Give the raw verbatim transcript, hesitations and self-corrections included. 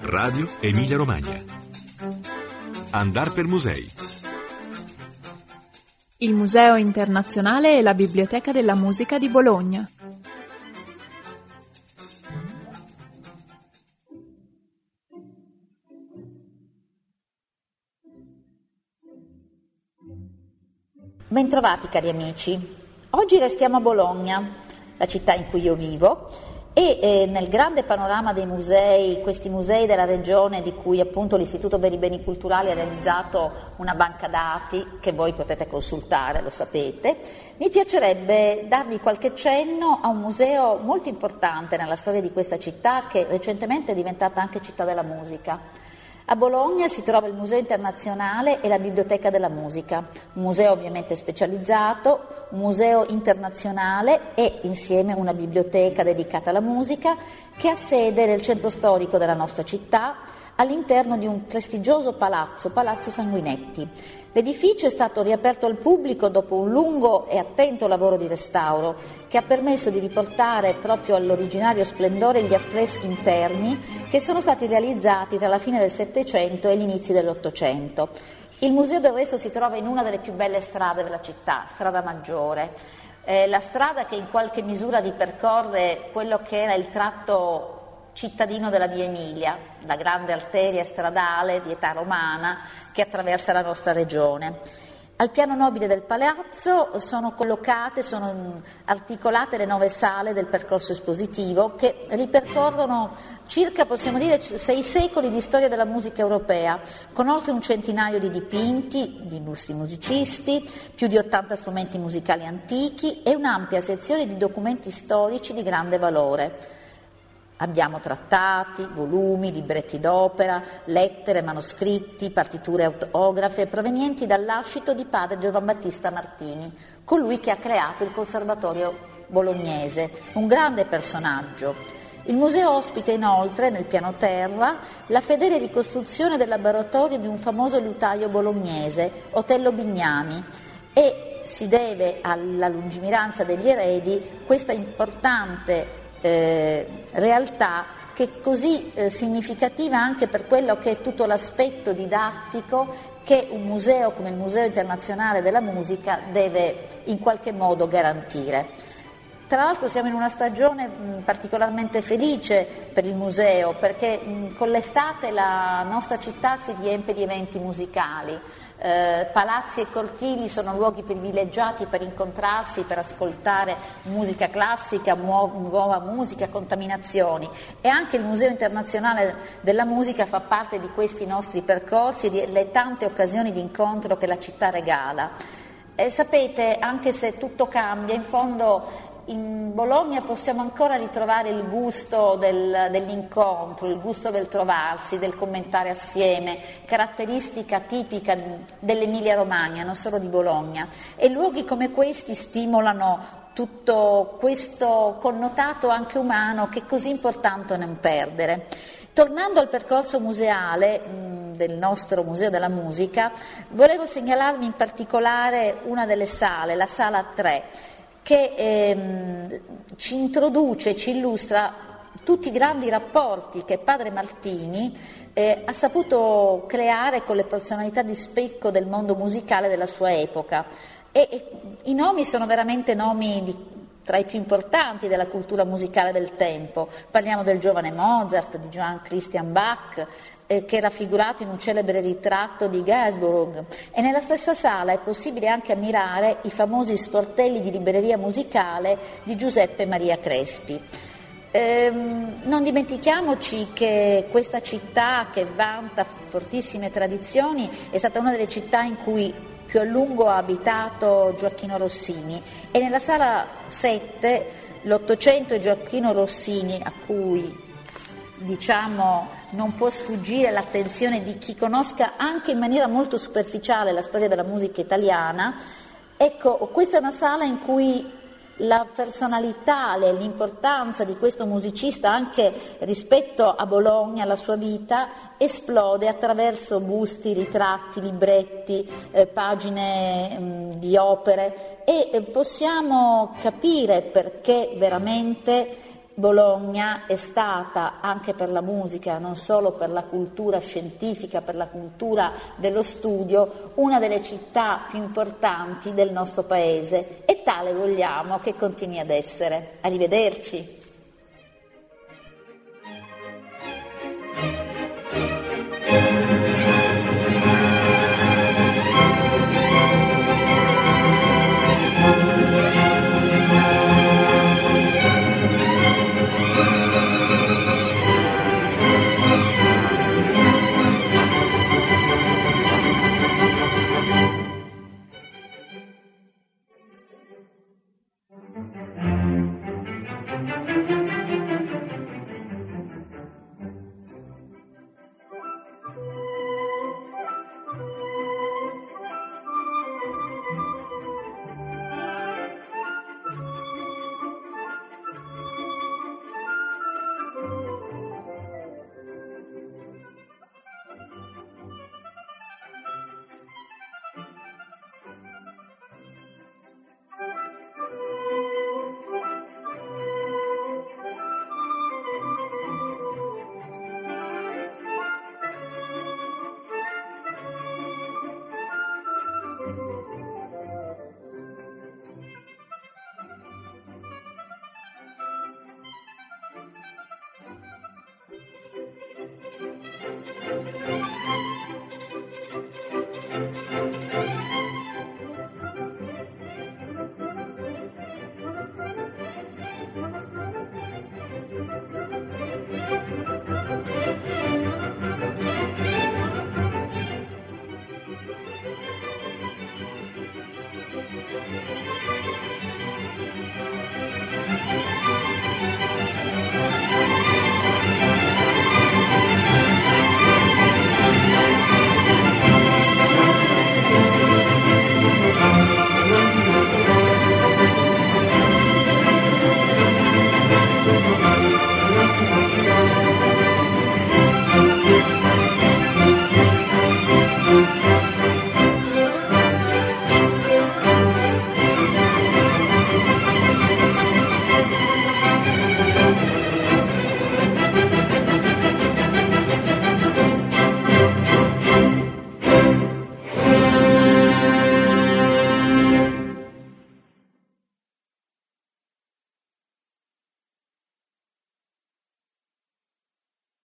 Radio Emilia Romagna. Andar per musei. Il Museo Internazionale e la Biblioteca della Musica di Bologna. Bentrovati cari amici, oggi restiamo a Bologna, la città in cui io vivo, e eh, nel grande panorama dei musei, questi musei della regione di cui appunto l'Istituto per i Beni Culturali ha realizzato una banca dati che voi potete consultare, lo sapete, mi piacerebbe darvi qualche cenno a un museo molto importante nella storia di questa città che recentemente è diventata anche città della musica. A Bologna si trova il Museo Internazionale e la Biblioteca della Musica, un museo ovviamente specializzato, un museo internazionale e insieme una biblioteca dedicata alla musica che ha sede nel centro storico della nostra città all'interno di un prestigioso palazzo, Palazzo Sanguinetti. L'edificio è stato riaperto al pubblico dopo un lungo e attento lavoro di restauro che ha permesso di riportare proprio all'originario splendore gli affreschi interni che sono stati realizzati tra la fine del Settecento e gli inizi dell'Ottocento. Il museo del resto si trova in una delle più belle strade della città, Strada Maggiore, eh, la strada che in qualche misura ripercorre quello che era il tratto cittadino della Via Emilia, la grande arteria stradale di età romana che attraversa la nostra regione. Al piano nobile del palazzo sono collocate, sono articolate le nove sale del percorso espositivo che ripercorrono circa, possiamo dire, sei secoli di storia della musica europea, con oltre un centinaio di dipinti di illustri musicisti, più di ottanta strumenti musicali antichi e un'ampia sezione di documenti storici di grande valore. Abbiamo trattati, volumi, libretti d'opera, lettere, manoscritti, partiture autografe provenienti dal lascito di padre Giovan Battista Martini, colui che ha creato il Conservatorio Bolognese, un grande personaggio. Il museo ospita inoltre, nel piano terra, la fedele ricostruzione del laboratorio di un famoso liutaio bolognese, Otello Bignami, e si deve alla lungimiranza degli eredi questa importante Eh, realtà che è così eh, significativa anche per quello che è tutto l'aspetto didattico che un museo come il Museo Internazionale della Musica deve in qualche modo garantire. Tra l'altro siamo in una stagione mh, particolarmente felice per il museo perché mh, con l'estate la nostra città si riempie di eventi musicali. Eh, palazzi e cortili sono luoghi privilegiati per incontrarsi, per ascoltare musica classica, muo- nuova musica, contaminazioni, e anche il Museo Internazionale della Musica fa parte di questi nostri percorsi e delle tante occasioni di incontro che la città regala. E sapete, anche se tutto cambia, in fondo in Bologna possiamo ancora ritrovare il gusto del, dell'incontro, il gusto del trovarsi, del commentare assieme, caratteristica tipica dell'Emilia Romagna, non solo di Bologna. E luoghi come questi stimolano tutto questo connotato anche umano che è così importante non perdere. Tornando al percorso museale mh, del nostro Museo della Musica, volevo segnalarvi in particolare una delle sale, la sala tre, che ehm, ci introduce, ci illustra tutti i grandi rapporti che padre Martini eh, ha saputo creare con le personalità di spicco del mondo musicale della sua epoca. E, e i nomi sono veramente nomi di, tra i più importanti della cultura musicale del tempo. Parliamo del giovane Mozart, di Johann Christian Bach, eh, che è raffigurato in un celebre ritratto di Gainsbourg, e nella stessa sala è possibile anche ammirare i famosi sportelli di libreria musicale di Giuseppe Maria Crespi. Ehm, non dimentichiamoci che questa città, che vanta fortissime tradizioni, è stata una delle città in cui più a lungo ha abitato Gioacchino Rossini, e nella sala sette l'Ottocento e Gioacchino Rossini, a cui diciamo non può sfuggire l'attenzione di chi conosca anche in maniera molto superficiale la storia della musica italiana. Ecco, questa è una sala in cui la personalità e l'importanza di questo musicista anche rispetto a Bologna, alla sua vita, esplode attraverso busti, ritratti, libretti, eh, pagine mh, di opere, e eh, possiamo capire perché veramente Bologna è stata anche per la musica, non solo per la cultura scientifica, per la cultura dello studio, una delle città più importanti del nostro paese e tale vogliamo che continui ad essere. Arrivederci.